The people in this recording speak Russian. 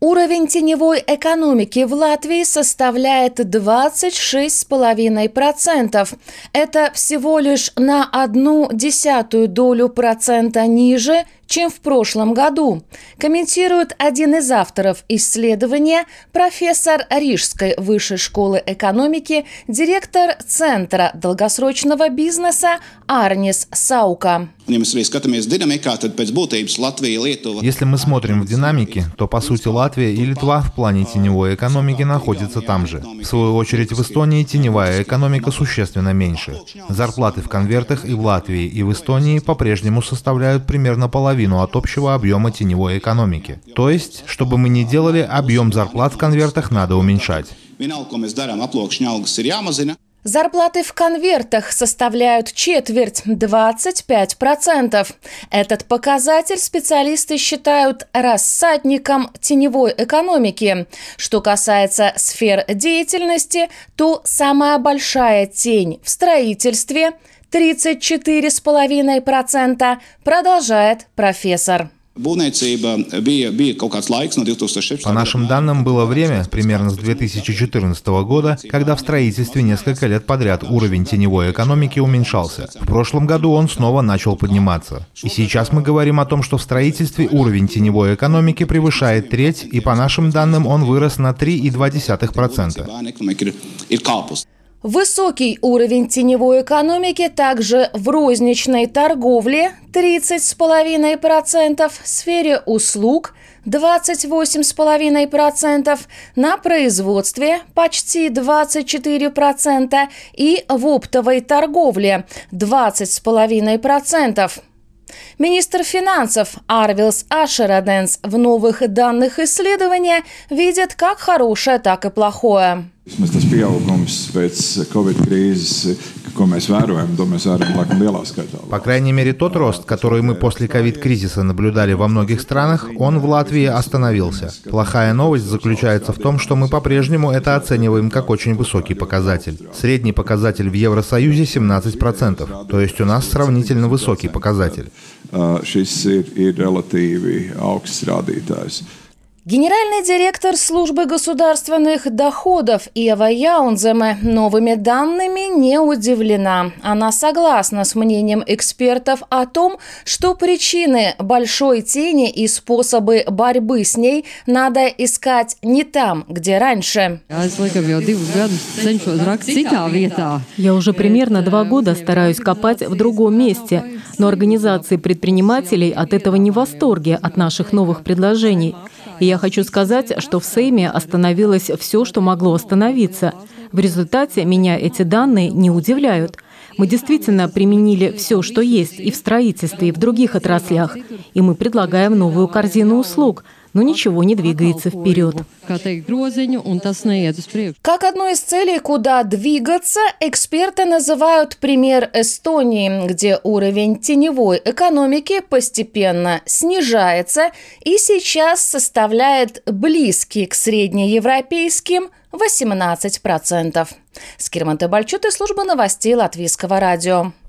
Уровень теневой экономики в Латвии составляет 26,5%. Это всего лишь на 0,1% ниже, чем в прошлом году, комментирует один из авторов исследования, профессор Рижской высшей школы экономики, директор Центра долгосрочного бизнеса Арнис Саука. Если мы смотрим в динамике, то, по сути, Латвия и Литва в плане теневой экономики находятся там же. В свою очередь, в Эстонии теневая экономика существенно меньше. Зарплаты в конвертах и в Латвии, и в Эстонии по-прежнему составляют примерно половину от общего объема теневой экономики. То есть, чтобы мы не делали, объем зарплат в конвертах надо уменьшать. Зарплаты в конвертах составляют четверть, 25%. Этот показатель специалисты считают рассадником теневой экономики. Что касается сфер деятельности, то самая большая тень в строительстве – 34,5%, продолжает профессор. По нашим данным, было время, примерно с 2014 года, когда в строительстве несколько лет подряд уровень теневой экономики уменьшался. В прошлом году он снова начал подниматься. И сейчас мы говорим о том, что в строительстве уровень теневой экономики превышает треть, и по нашим данным он вырос на 3,2%. Высокий уровень теневой экономики также в розничной торговле 30,5%, в сфере услуг 28,5%, на производстве почти 24% и в оптовой торговле 20,5%. Министр финансов Арвилс Ашераденс в новых данных исследования видит как хорошее, так и плохое. По крайней мере, тот рост, который мы после ковид-кризиса наблюдали во многих странах, он в Латвии остановился. Плохая новость заключается в том, что мы по-прежнему это оцениваем как очень высокий показатель. Средний показатель в Евросоюзе 17%, то есть у нас сравнительно высокий показатель. Генеральный директор службы государственных доходов Ева Яунземе новыми данными не удивлена. Она согласна с мнением экспертов о том, что причины большой тени и способы борьбы с ней надо искать не там, где раньше. Я уже примерно 2 года стараюсь копать в другом месте, но организации предпринимателей от этого не в восторге, от наших новых предложений. И я хочу сказать, что в Сейме остановилось все, что могло остановиться. В результате меня эти данные не удивляют. Мы действительно применили все, что есть и в строительстве, и в других отраслях. И мы предлагаем новую корзину услуг, но ничего не двигается вперед. Как одну из целей, куда двигаться, эксперты называют пример Эстонии, где уровень теневой экономики постепенно снижается и сейчас составляет близкий к среднеевропейским 18%. Скирман Тебальчут из службы новостей Латвийского радио.